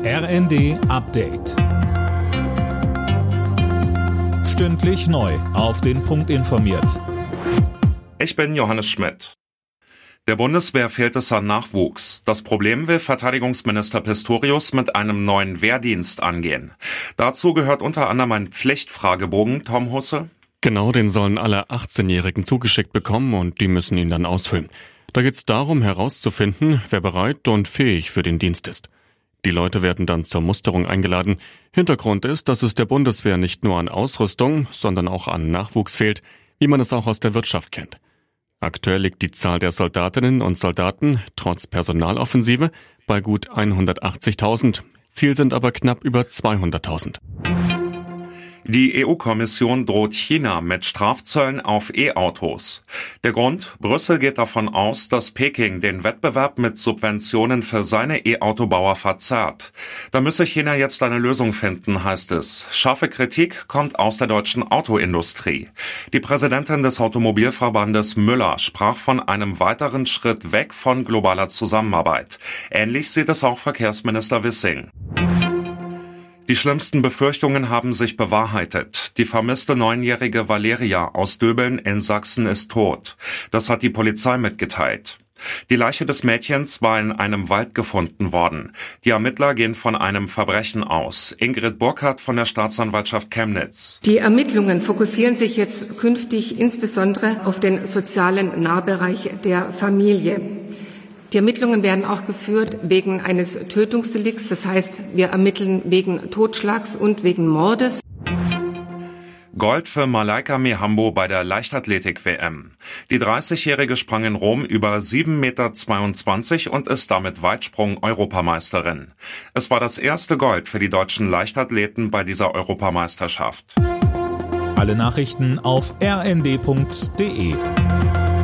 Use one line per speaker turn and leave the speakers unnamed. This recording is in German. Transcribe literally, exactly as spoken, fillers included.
R N D Update. Stündlich neu auf den Punkt informiert.
Ich bin Johannes Schmidt. Der Bundeswehr fehlt es an Nachwuchs. Das Problem will Verteidigungsminister Pistorius mit einem neuen Wehrdienst angehen. Dazu gehört unter anderem ein Pflichtfragebogen, Tom Husse.
Genau, den sollen alle achtzehnjährigen zugeschickt bekommen und die müssen ihn dann ausfüllen. Da geht es darum, herauszufinden, wer bereit und fähig für den Dienst ist. Die Leute werden dann zur Musterung eingeladen. Hintergrund ist, dass es der Bundeswehr nicht nur an Ausrüstung, sondern auch an Nachwuchs fehlt, wie man es auch aus der Wirtschaft kennt. Aktuell liegt die Zahl der Soldatinnen und Soldaten trotz Personaloffensive bei gut hundertachtzigtausend. Ziel sind aber knapp über zweihunderttausend.
Die E U-Kommission droht China mit Strafzöllen auf E-Autos. Der Grund? Brüssel geht davon aus, dass Peking den Wettbewerb mit Subventionen für seine E-Autobauer verzerrt. Da müsse China jetzt eine Lösung finden, heißt es. Scharfe Kritik kommt aus der deutschen Autoindustrie. Die Präsidentin des Automobilverbandes Müller sprach von einem weiteren Schritt weg von globaler Zusammenarbeit. Ähnlich sieht es auch Verkehrsminister Wissing. Die schlimmsten Befürchtungen haben sich bewahrheitet. Die vermisste neunjährige Valeria aus Döbeln in Sachsen ist tot. Das hat die Polizei mitgeteilt. Die Leiche des Mädchens war in einem Wald gefunden worden. Die Ermittler gehen von einem Verbrechen aus. Ingrid Burkhardt von der Staatsanwaltschaft Chemnitz.
Die Ermittlungen fokussieren sich jetzt künftig insbesondere auf den sozialen Nahbereich der Familie. Die Ermittlungen werden auch geführt wegen eines Tötungsdelikts, das heißt, wir ermitteln wegen Totschlags und wegen Mordes.
Gold für Malaika Mihambo bei der Leichtathletik-W M. Die dreißigjährige sprang in Rom über sieben Komma zweiundzwanzig Meter und ist damit Weitsprung-Europameisterin. Es war das erste Gold für die deutschen Leichtathleten bei dieser Europameisterschaft.
Alle Nachrichten auf r n d punkt d e.